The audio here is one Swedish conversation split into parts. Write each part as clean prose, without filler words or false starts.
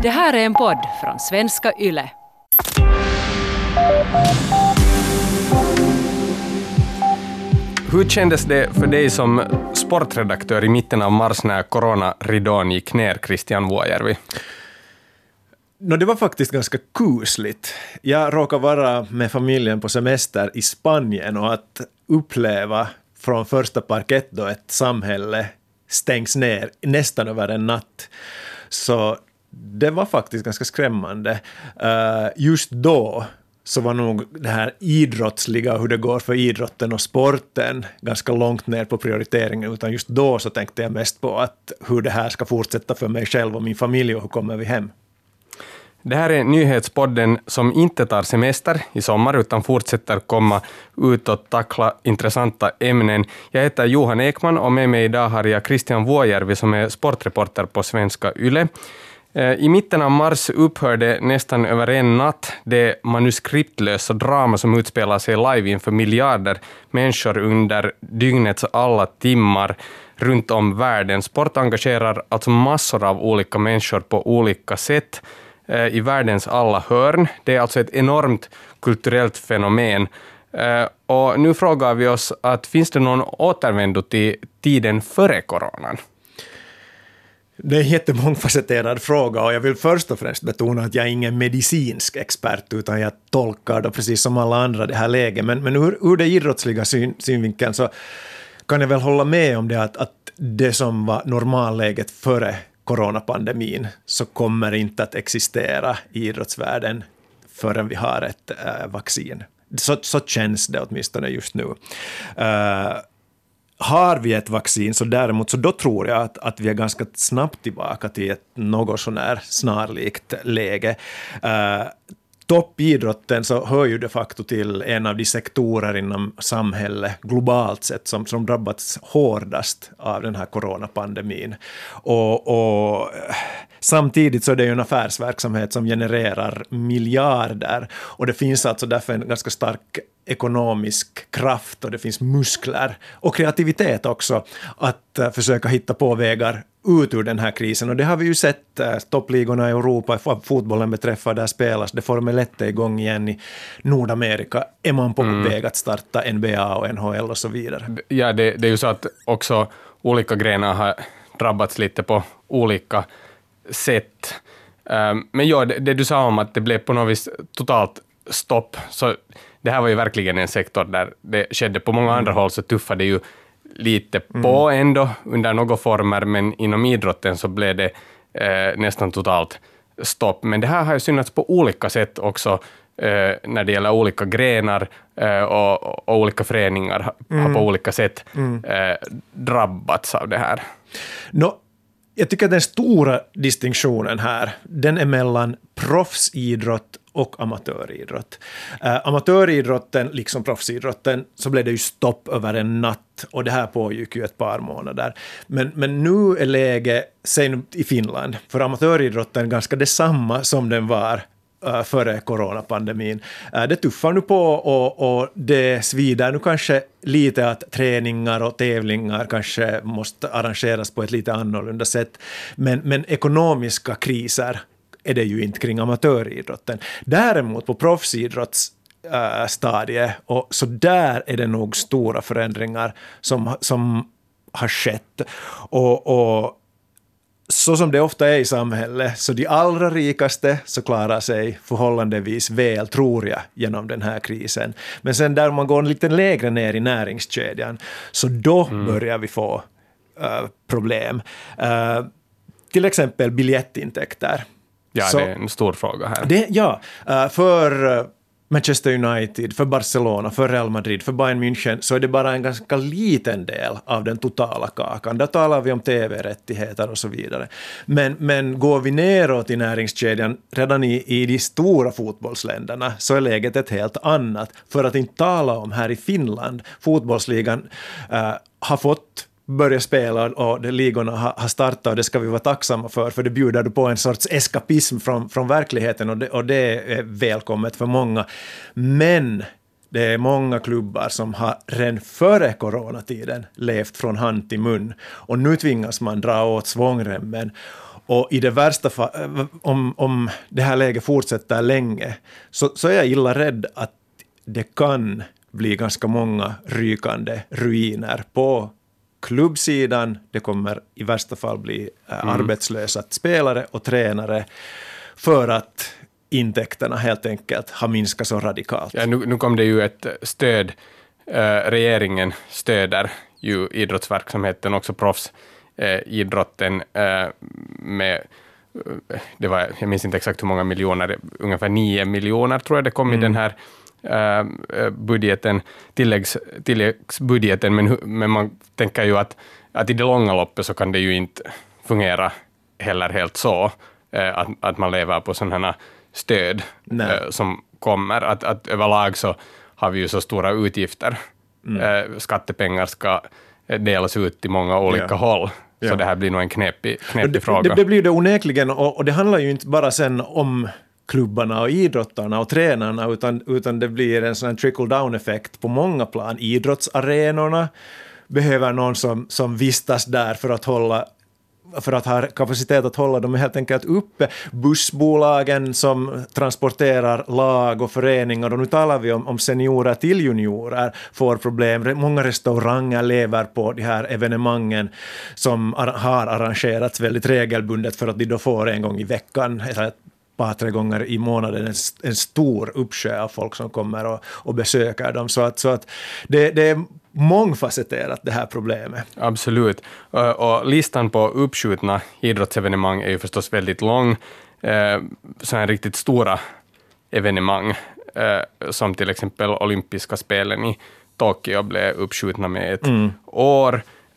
Det här är en podd från Svenska Yle. Hur kändes det för dig som sportredaktör i mitten av mars när coronaridån gick ner, Christian Vuojärvi? Det var faktiskt ganska kusligt. Jag råkade vara med familjen på semester i Spanien och att uppleva från första parkett då ett samhälle stängs ner nästan över en natt. Så det var faktiskt ganska skrämmande. Just då så var nog det här idrottsliga, hur det går för idrotten och sporten, ganska långt ner på prioriteringen. Utan just då så tänkte jag mest på att hur det här ska fortsätta för mig själv och min familj och hur kommer vi hem. Det här är nyhetspodden som inte tar semester i sommar utan fortsätter komma ut och tackla intressanta ämnen. Jag heter Johan Ekman och med mig idag har jag Christian Vuojärvi som är sportreporter på Svenska Yle. I mitten av mars upphörde nästan över en natt det manuskriptlösa drama som utspelar sig live inför miljarder människor under dygnets alla timmar runt om världen. Sport engagerar alltså massor av olika människor på olika sätt i världens alla hörn. Det är alltså ett enormt kulturellt fenomen. Och nu frågar vi oss att finns det någon återvändo till tiden före coronan? Det är en jättemångfacetterad fråga och jag vill först och främst betona att jag är ingen medicinsk expert utan jag tolkar då precis som alla andra det här läget. Men ur det idrottsliga synvinkeln så kan jag väl hålla med om det att det som var normalläget före coronapandemin så kommer inte att existera i idrottsvärlden förrän vi har ett vaccin. Så känns det åtminstone just nu. Har vi ett vaccin så däremot så då tror jag att vi är ganska snabbt tillbaka till ett något sånär snarlikt läge. Toppidrotten så hör ju de facto till en av de sektorer inom samhället globalt sett som drabbats hårdast av den här coronapandemin. Och samtidigt så är det ju en affärsverksamhet som genererar miljarder och det finns alltså därför en ganska stark ekonomisk kraft och det finns muskler och kreativitet också att försöka hitta på vägar ut ur den här krisen. Och det har vi ju sett toppligorna i Europa, fotbollen beträffar, där spelas det Formel 1 igång igen i Nordamerika. Är man på väg att starta NBA och NHL och så vidare? Ja, det är ju så att också olika grenar har drabbats lite på olika sätt. Men ja, det du sa om att det blev på något vis totalt stopp, så det här var ju verkligen en sektor där det skedde. På många andra håll så tuffade det ju lite på ändå under några former, men inom idrotten så blev det nästan totalt stopp. Men det här har ju synats på olika sätt också när det gäller olika grenar och olika föreningar har på olika sätt drabbats av det här. Jag tycker att den stora distinktionen här, den är mellan proffsidrott och amatöridrott. Amatöridrotten, liksom proffsidrotten, så blev det ju stopp över en natt och det här pågick ju ett par månader. Men nu är läget, säg i Finland, för amatöridrotten ganska detsamma som den var före coronapandemin. Det tuffar nu på och det svider nu kanske lite att träningar och tävlingar kanske måste arrangeras på ett lite annorlunda sätt. Men ekonomiska kriser är det ju inte kring amatöridrotten. Däremot på proffsidrottsstadiet och så där är det nog stora förändringar som har skett. Och så som det ofta är i samhället, så de allra rikaste så klarar sig förhållandevis väl, tror jag, genom den här krisen. Men sen där man går lite lägre ner i näringskedjan, så då börjar vi få problem. Till exempel biljettintäkter. Ja, så, det är en stor fråga här. För Manchester United, för Barcelona, för Real Madrid, för Bayern München så är det bara en ganska liten del av den totala kakan. Där talar vi om tv-rättigheter och så vidare. Men går vi neråt i näringskedjan redan i de stora fotbollsländerna så är läget ett helt annat. För att inte tala om här i Finland, fotbollsligan har fått börja spela och de ligorna har startat och det ska vi vara tacksamma för det bjuder på en sorts eskapism från verkligheten och det är välkommet för många. Men det är många klubbar som har redan före coronatiden levt från hand till mun och nu tvingas man dra åt svångremmen Och i det värsta om det här läget fortsätter länge så är jag illa rädd att det kan bli ganska många rykande ruiner på klubbsidan. Det kommer i värsta fall bli arbetslösa spelare och tränare för att intäkterna helt enkelt har minskat så radikalt. Ja, nu kom det ju ett stöd. Regeringen stöder ju idrottsverksamheten, också proffsidrotten med, det var, jag minns inte exakt hur många miljoner, ungefär 9 miljoner tror jag det kom i den här budgeten, tilläggsbudgeten, men man tänker ju att i det långa loppet så kan det ju inte fungera heller helt så, att man lever på sådana här stöd som kommer, att överlag så har vi ju så stora utgifter. Skattepengar ska delas ut till många olika håll. Så det här blir nog en knepig fråga. Det blir det onekligen, och det handlar ju inte bara sen om klubbarna och idrottarna och tränarna, utan det blir en sån här trickle-down-effekt på många plan. Idrottsarenorna behöver någon som vistas där för att ha kapacitet att hålla dem helt enkelt uppe. Bussbolagen som transporterar lag och föreningar, och nu talar vi om seniorer till juniorer, får problem. Många restauranger lever på de här evenemangen som har arrangerats väldigt regelbundet för att de då får en gång i veckan eller ett par, 3 gånger i månaden en stor uppsjö av folk som kommer och besöker dem. Så att det är mångfacetterat det här problemet. Absolut. Och listan på uppskjutna idrottsevenemang är ju förstås väldigt lång. Så här riktigt stora evenemang som till exempel olympiska spelen i Tokyo blev uppskjutna med ett år.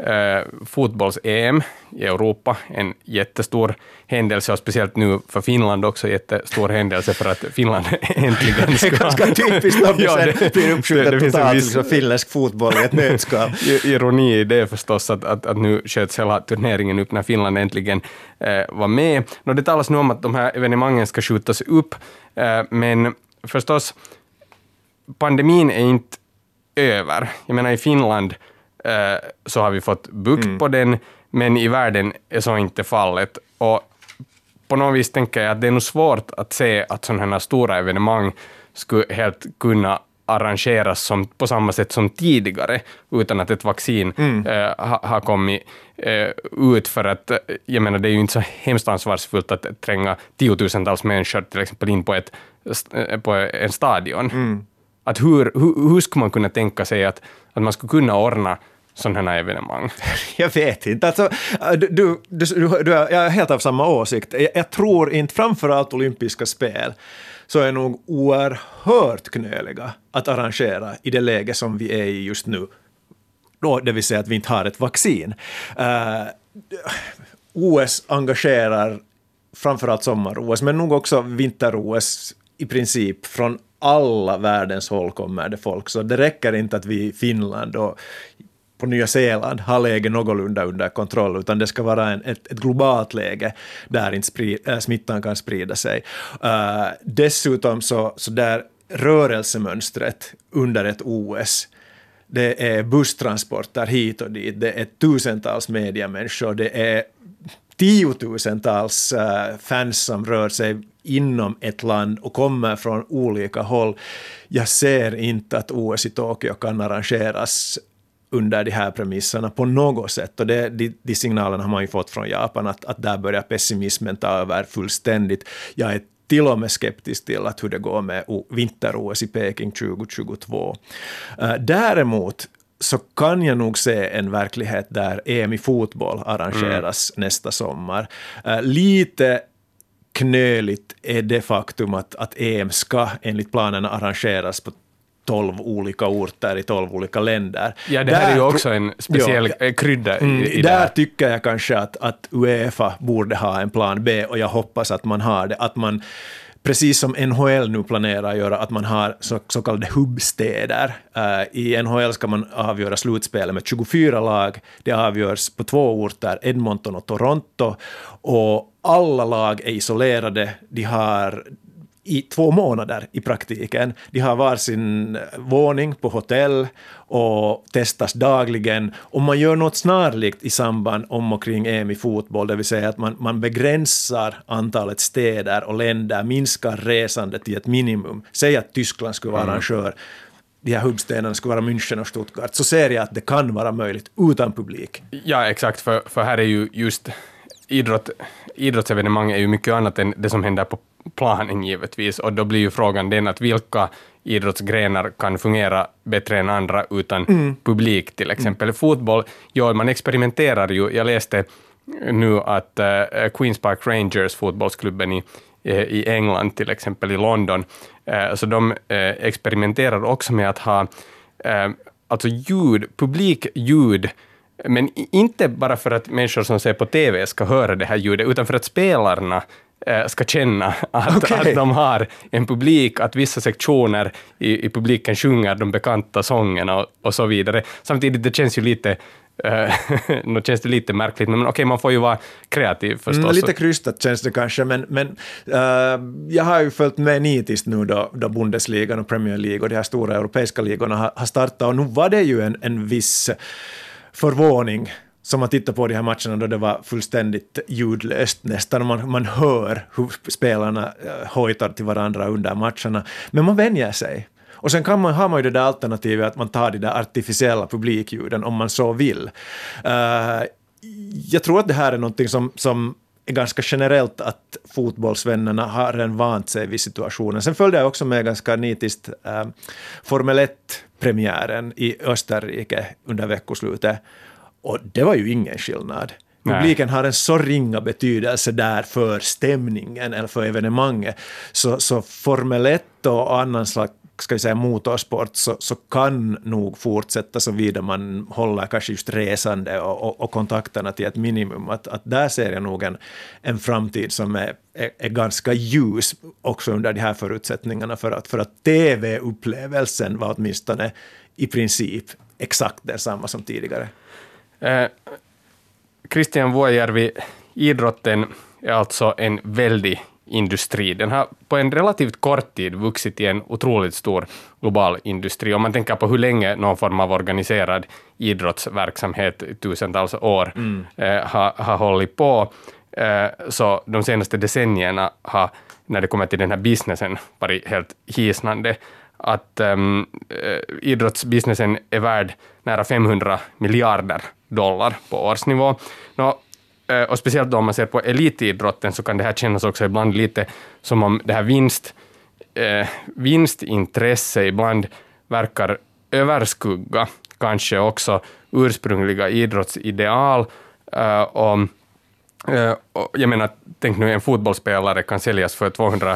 Fotbolls-EM i Europa, en jättestor händelse, och speciellt nu för Finland också jättestor händelse för att Finland äntligen ska... Det är ganska typiskt om det blir uppskjutet totalt liksom finländsk fotboll i ett nötskal. Ironi i det förstås att nu sköts hela turneringen upp när Finland äntligen var med. Det talas nu om att de här evenemangen ska skjutas upp, men förstås pandemin är inte över. Jag menar, i Finland så har vi fått bukt på den, men i världen är så inte fallet. Och på något vis tänker jag att det är nog svårt att se att sådana här stora evenemang skulle helt kunna arrangeras på samma sätt som tidigare, utan att ett vaccin har kommit ut, för att jag menar, det är ju inte så hemskt ansvarsfullt att tränga 10 000-tals människor till exempel in på en stadion. Att hur skulle man kunna tänka sig att man skulle kunna ordna sådana här evenemang? Jag vet inte. Alltså, jag är helt av samma åsikt. Jag tror inte, framförallt olympiska spel, så är nog oerhört knöliga att arrangera i det läge som vi är i just nu. Då, det vill säga att vi inte har ett vaccin. OS engagerar framförallt sommar-OS, men nog också vinter-OS i princip. Från alla världens håll kommer det folk, så det räcker inte att vi i Finland och på Nya Zeeland har läge någorlunda under kontroll, utan det ska vara ett globalt läge där inte smittan kan sprida sig. Dessutom så där rörelsemönstret under ett OS, det är busstransporter hit och dit, det är tusentals mediamänniskor, det är 10 000-tals fans som rör sig inom ett land och kommer från olika håll. Jag ser inte att OS i Tokyo kan arrangeras under de här premisserna på något sätt. Och de signalerna har man ju fått från Japan, att där börjar pessimismen ta över fullständigt. Jag är till och med skeptisk till hur det går med vinter-OS i Peking 2022. Däremot så kan jag nog se en verklighet där EM i fotboll arrangeras nästa sommar. Lite knöligt är det faktum att EM ska enligt planerna arrangeras på 12 olika orter i 12 olika länder. Ja, det här är ju också en speciell krydda i det. Där tycker jag kanske att UEFA borde ha en plan B, och jag hoppas att man har det. Att man, precis som NHL nu planerar att göra, att man har så kallade hubbstäder. I NHL ska man avgöra slutspelet med 24 lag. Det avgörs på 2 orter, Edmonton och Toronto. Och alla lag är isolerade. De har i 2 månader i praktiken. De har var sin våning på hotell och testas dagligen. Och man gör något snarlikt i samband om och kring EM i fotboll, det vill säga att man begränsar antalet städer och länder, minskar resandet till ett minimum. Säg att Tyskland skulle vara arrangör. De här hubbstenarna skulle vara München och Stuttgart. Så ser jag att det kan vara möjligt utan publik. Ja, exakt. För här är ju just idrottsevenemang är ju mycket annat än det som händer på planen givetvis. Och då blir ju frågan den att vilka idrottsgrenar kan fungera bättre än andra utan publik till exempel. Fotboll, ja, man experimenterar ju. Jag läste nu att Queens Park Rangers, fotbollsklubben i England till exempel, i London, så de experimenterar också med att ha alltså publikljud, men inte bara för att människor som ser på TV ska höra det här ljudet, utan för att spelarna ska känna att de har en publik, att vissa sektioner i publiken sjunger de bekanta sångerna och så vidare. Samtidigt, det känns ju lite känns det lite märkligt, men okej, man får ju vara kreativ förstås. Lite krystat känns det kanske, men jag har ju följt med nitiskt nu då Bundesliga och Premier League och de här stora europeiska ligorna har startat, och nu var det ju en viss förvåning som man tittar på de här matcherna då det var fullständigt ljudlöst nästan. Man hör hur spelarna hojtar till varandra under matcherna. Men man vänjer sig. Och sen har man ju det där alternativet att man tar de där artificiella publikljuden om man så vill. Jag tror att det här är någonting som är ganska generellt, att fotbollsvännerna har redan vant sig vid situationen. Sen följde jag också med ganska nitiskt Formel 1-premiären i Österrike under veckoslutet. Och det var ju ingen skillnad. Publiken har en så ringa betydelse där för stämningen eller för evenemanget. Så Formel 1 och annan slags, ska vi säga, motorsport så kan nog fortsätta såvida man håller kanske just resande och kontakterna till ett minimum. Att där ser jag nog en framtid som är ganska ljus också under de här förutsättningarna, för att TV-upplevelsen var åtminstone i princip exakt detsamma som tidigare. Christian Vuojärvi, idrotten är alltså en väldig industri. Den har på en relativt kort tid vuxit i en otroligt stor global industri. Om man tänker på hur länge någon form av organiserad idrottsverksamhet i tusentals år har hållit på, så de senaste decennierna har, när det kommer till den här businessen, varit helt hisnande. Att idrottsbusinessen är värd nära $500 miljarder på årsnivå. Och speciellt då om man ser på elitidrotten så kan det här kännas också ibland lite som om det här vinstintresse ibland verkar överskugga kanske också ursprungliga idrottsideal. Och jag menar, tänk nu, en fotbollsspelare kan säljas för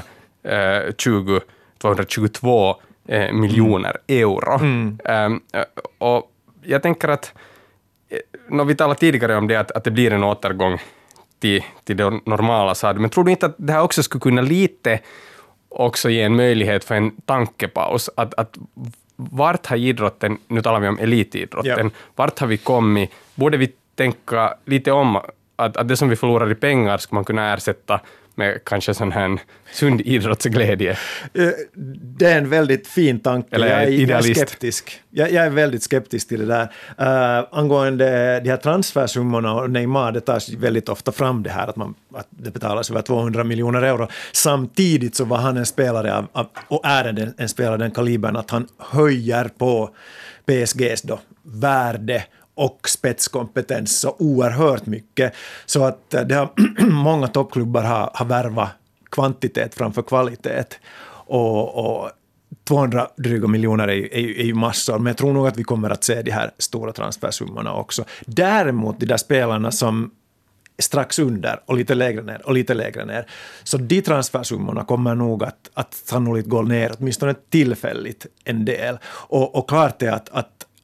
222 miljoner euro. Och jag tänker att när vi talade tidigare om det, att det blir en återgång till det normala, men tror du inte att det här också skulle kunna lite också ge en möjlighet för en tankepaus? Att vart har idrotten, nu talar vi om elitidrotten, vart har vi kommit? Borde vi tänka lite om att det som vi förlorar i pengar ska man kunna ersätta med kanske sån här sund idrottsglädje? Det är en väldigt fin tanke. Eller jag är idealist. skeptisk. Jag är väldigt skeptisk till det där. Angående de här transfersummorna och Neymar, det tas väldigt ofta fram det här att det betalas över 200 miljoner euro. Samtidigt så var han en spelare och är en spelare den kalibern att han höjer på PSGs värde och spetskompetens så oerhört mycket, så att det har många toppklubbar har värvat kvantitet framför kvalitet, och 200 dryga miljoner är ju massor, men jag tror nog att vi kommer att se de här stora transfersummorna också. Däremot de där spelarna som strax under och lite lägre ner, så de transfersummorna kommer nog att sannolikt gå ner åtminstone tillfälligt en del, och klart är att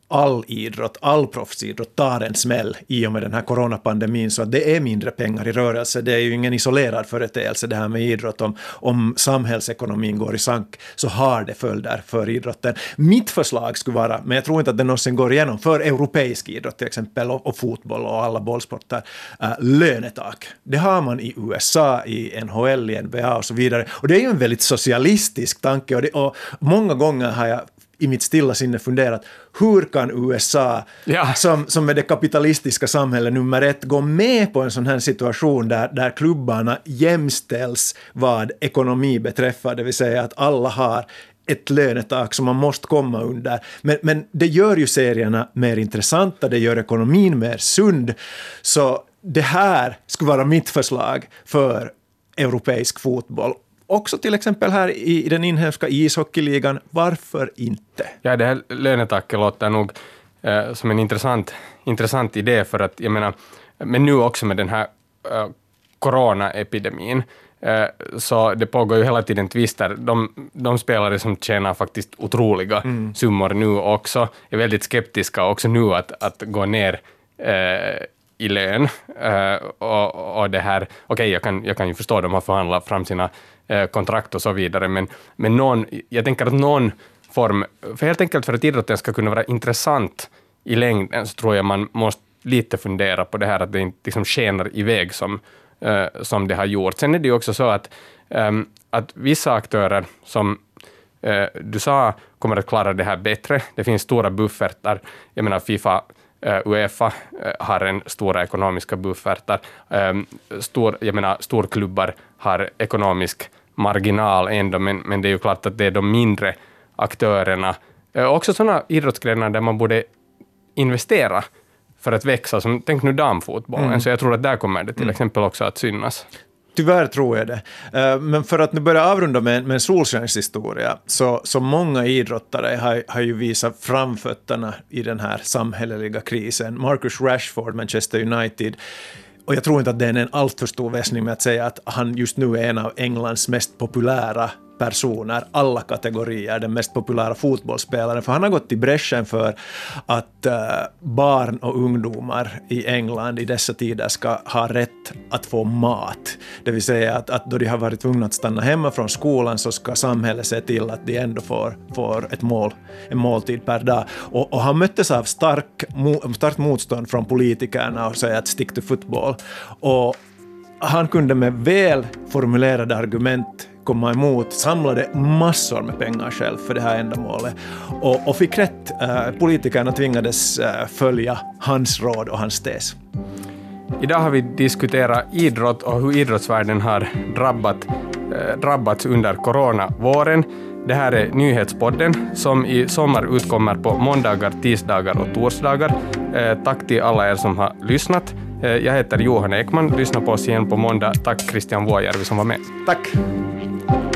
all idrott, all proffsidrott tar en smäll i och med den här coronapandemin, så att det är mindre pengar i rörelse. Det är ju ingen isolerad företeelse det här med idrott. Om samhällsekonomin går i sank så har det följder för idrotten. Mitt förslag skulle vara, men jag tror inte att det någonsin går igenom, för europeisk idrott till exempel och fotboll och alla bollsporter, lönetak. Det har man i USA, i NHL, i NBA och så vidare. Och det är ju en väldigt socialistisk tanke, och många gånger har jag i mitt stilla sinne funderat, hur kan USA, som är det kapitalistiska samhället nummer 1, gå med på en sån här situation där klubbarna jämställs vad ekonomi beträffar, det vill säga att alla har ett lönetak som man måste komma under. Men det gör ju serierna mer intressanta, det gör ekonomin mer sund, så det här skulle vara mitt förslag för europeisk fotboll. Också till exempel här i den inhemska ishockeyligan, varför inte? Ja, det här lönetaket låter nog som en intressant idé, för att jag menar, men nu också med den här coronaepidemin, så det pågår ju hela tiden tvister. De spelare som tjänar faktiskt otroliga summor nu också är väldigt skeptiska också nu att gå ner i lön. Och det här, okej, jag kan ju förstå, de har förhandlat fram sina kontrakt och så vidare, men jag tänker att någon form, för helt enkelt för att idrotten ska kunna vara intressant i längden, så tror jag man måste lite fundera på det här att det inte liksom skenar iväg som det har gjort. Sen är det ju också så att vissa aktörer som du sa kommer att klara det här bättre. Det finns stora buffertar. Jag menar FIFA, UEFA har en stora ekonomiska buffertar. Storklubbar har ekonomisk marginal ändå, men det är ju klart att det är de mindre aktörerna. Också sådana idrottsgrenar där man borde investera för att växa, som tänk nu damfotbollen. Så jag tror att där kommer det till exempel också att synas. Tyvärr tror jag det. Men för att nu börja avrunda med en solskenshistoria, så många idrottare har ju visat framfötterna i den här samhälleliga krisen. Marcus Rashford, Manchester United. Och jag tror inte att det är en alltför stor väsning med att säga att han just nu är en av Englands mest populära personer, alla kategorier, den mest populära fotbollsspelaren, för han har gått i bräschen för att barn och ungdomar i England i dessa tider ska ha rätt att få mat. Det vill säga att då de har varit tvungna att stanna hemma från skolan, så ska samhället se till att de ändå får en måltid per dag. Och han möttes av starkt motstånd från politikerna och säga att stick to football. Och han kunde med väl formulerade argument komma emot, samlade massor med pengar själv för det här ändamålet och fick rätt. Politikerna tvingades följa hans råd och hans tes. Idag har vi diskuterat idrott och hur idrottsvärlden har drabbats under coronavåren. Det här är Nyhetspodden som i sommar utkommer på måndagar, tisdagar och torsdagar. Tack till alla er som har lyssnat. Jag heter Johan Ekman. Lyssna på oss igen på måndag. Tack Christian Vuojärvi som var med. Tack!